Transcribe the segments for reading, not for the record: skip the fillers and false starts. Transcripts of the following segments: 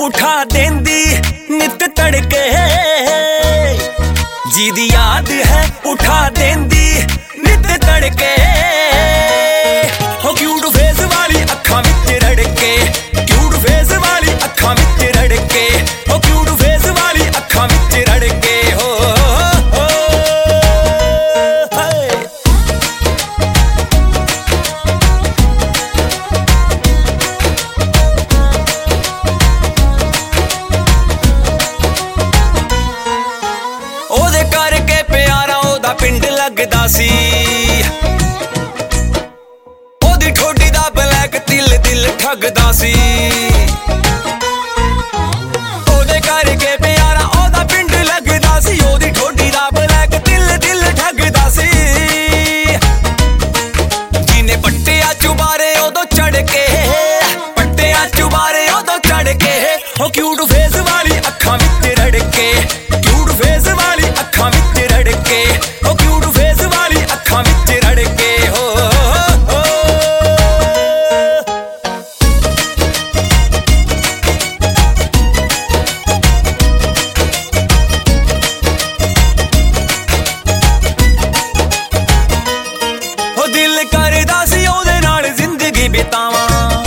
उठा देंदी नित तड़के जी दी याद है उठा देंदी नित तड़के हो क्यूट फेस वाली अखां विच रड़के क्यूट फेस वाली अखां विच रड़के हो क्यूट फेस वाली अखां विच रड़के हो करके प्यारा ओदा पिंड लगदा सी ओदी ठोडी दा ब्लैक तिल दिल ठगदा सी ओदे करके प्यारा ओदा पिंड लगदा सी ओदी ठोडी दा ब्लैक तिल दिल ठगदा सी जिने पट्टिया चुबारे ओदो चढ़ के पट्टिया चुबारे ओदो चढ़ के हो क्यूट फेस वाली अखां विच रड़के क्यूट फेस वाली अखां विच रड़के हो क्यूट फेस वाली अखां विच रड़के हो हो दिल करदा सी ओदे नाल जिंदगी बितावां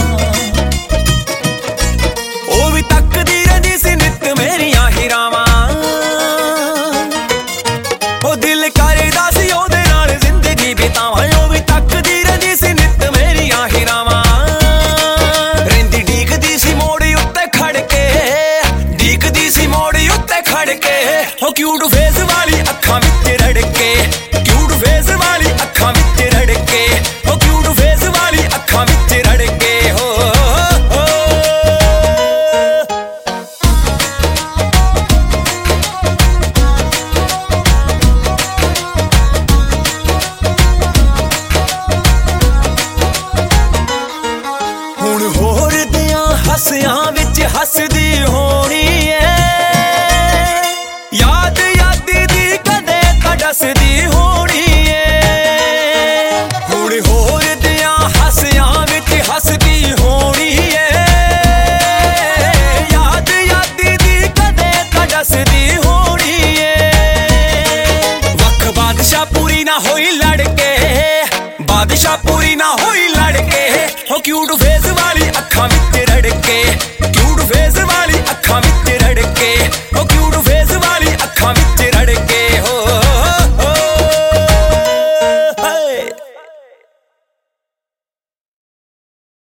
ओ भी तकदी रहिंदी सी नित मेरियां हिरावां ओ दिल करदा सी ओदे नाल जिंदगी बितावां ओ भी तकदी रहिंदी सी नित मेरियां हिरावां रहिंदी डीकदी सी मोड़ी उत्ते खड़ के डीकदी सी मोड़ी उत्ते खड़ के हो क्यूट फेस वाली अखां विच